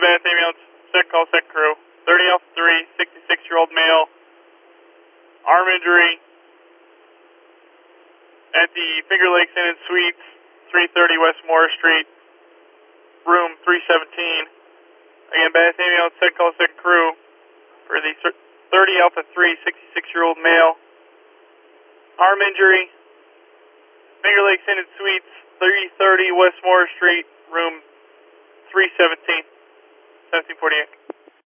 Bath Ambulance, second call, second crew. 30 Alpha 3, 66-year-old male. Arm injury at the Finger Lakes Inn and Suites, 330 West Moore Street, room 317. Again, Bath Ambulance, second call, second crew for the 30 Alpha 3, 66-year-old male. Arm injury, Finger Lakes Inn and Suites, 330 West Moore Street, room 317, 1748.